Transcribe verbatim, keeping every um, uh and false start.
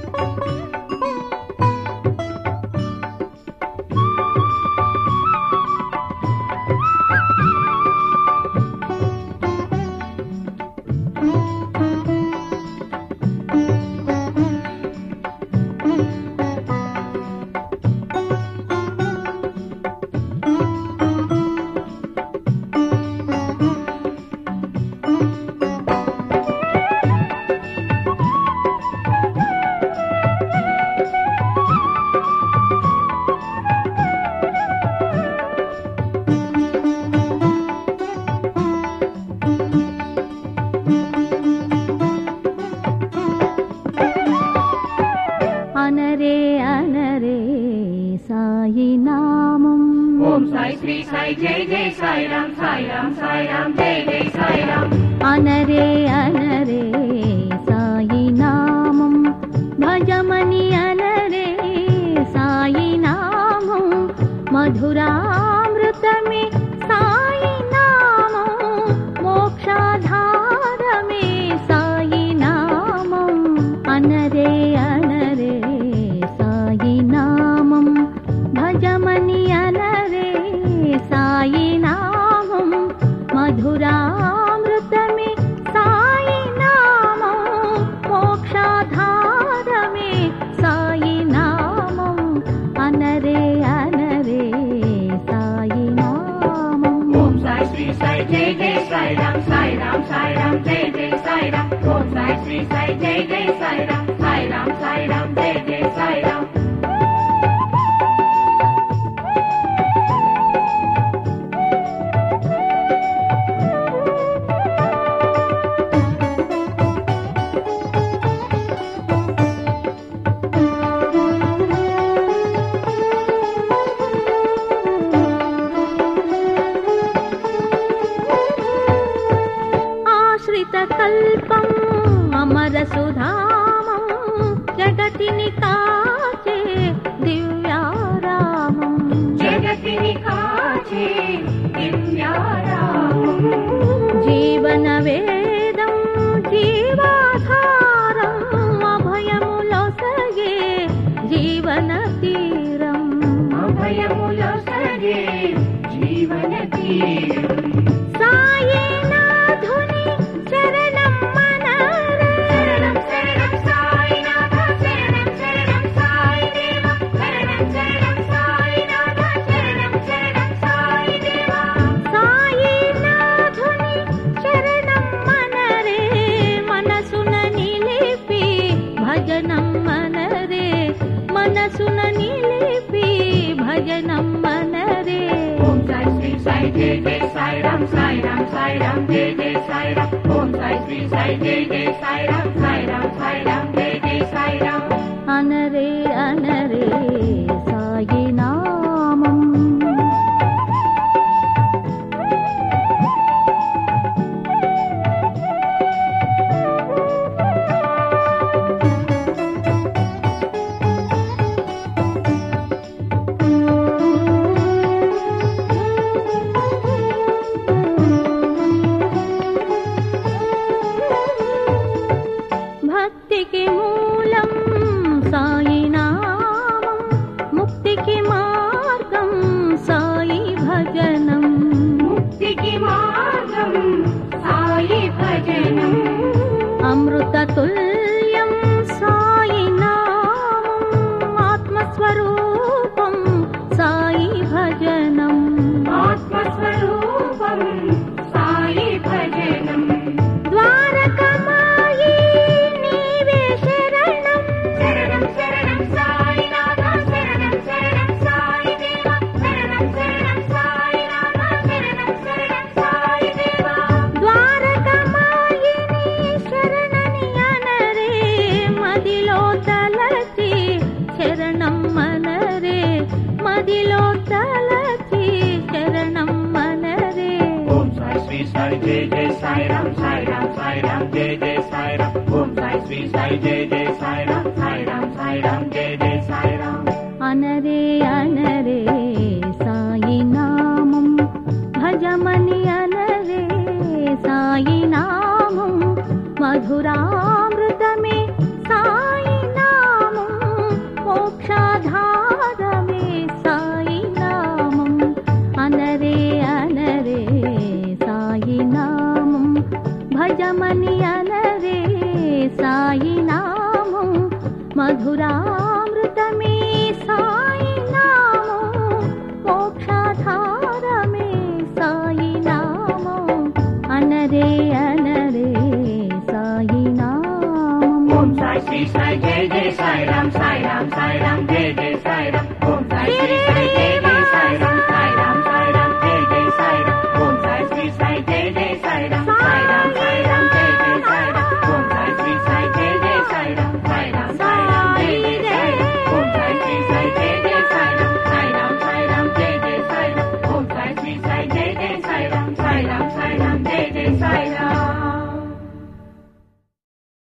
అనరే అనరే సాయి నామం భజమని అనరే సాయి నామం మధురామృతమే సాయి నామం మోక్షాధారమే సాయి నామం అనరే అనరే సాయి నామం భజమని అనరే సాయి నామం మధురామృతమే సాయి నామం మోక్షాధారమే సాయి నామం అనరే అనరే సాయి నామం. ఓం సాయి శ్రీ సాయి జై జై సాయి రామ్ సాయి రామ్ సాయి రామ్ జై జై సాయి రామ్. ఓం సాయి శ్రీ సాయి జై జై సాయి రామ్ సాయి రామ్ సాయి రామ్ జై జై సాయి రామ్. కల్పం అమర సుధామం జగతిని కాచే దివ్యారామం జగతిని కాచే దివ్యారామం జీవన వేదం జీవాధారం అభయములొసగే జీవన తీరం అభయములొసగే జీవన తీరం సాయి నాథుని శరణం మనరే శరణం శరణం సాయినాథ శరణం శరణం సాయి దేవ శరణం శరణం సాయినాథ శరణం శరణం సాయి దేవ సాయి నాథుని శరణం మనరే మనసున నిలిపి భజనం మనరే మనసున నిలిపి భజనం మనరే. ఓం సాయి శ్రీ సాయి జై జై సాయి రామ్ సాయి రామ్ సాయి రామ్ జై జై సాయి రామ్. ఓం సాయి శ్రీ సాయి జై జై సాయి రామ్ సాయి రామ్ సాయి రామ్ జై జై సాయి రామ్. అనరే అనరే సాయి నామం భక్తికి మూలం సాయి నామం ముక్తికి మార్గం సాయి భజనం ముక్తికి మార్గం సాయి భజనం అమృత తుల్యం సాయి నామం ఆత్మస్వరూపం సాయి భజనం ఆత్మస్వరూపం సాయి భజనం ద్వారకమాయి నీవే శరణం శరణం శరణం సాయినాథ శరణం శరణం సాయి దేవ శరణం శరణం సాయినాథ శరణం శరణం సాయి దేవ ద్వారకమాయి నీ శరణని అనరే మదిలో తలచి శరణం మనరే మదిలో తలచి శరణం మనరే. ఓం సాయి శ్రీ సాయి జై జై సాయి రామ్ సాయి రామ్ సాయి రామ్ జై జై సాయి రామ్. ఓం సాయి శ్రీ సాయి జై జై సాయి రామ్ సాయి రామ్ సాయి రామ్ జై జై సాయి రామ్. అనరే అనరే సాయి నామం భజమని అనరే సాయి నామం మధురామృతమే సాయి నామం సాయి నామం మధురామృతమే సాయి నామం మోక్షాధారమే సాయి నామం అనరే అనరే సాయి నామం ఓం సాయి శ్రీ సాయి జయ జయ సాయి రామ్ సాయి రామ్ సాయి రామ్ జయ జయ సాయి రామ్ ఓం సాయి శ్రీ సాయి జయ జయ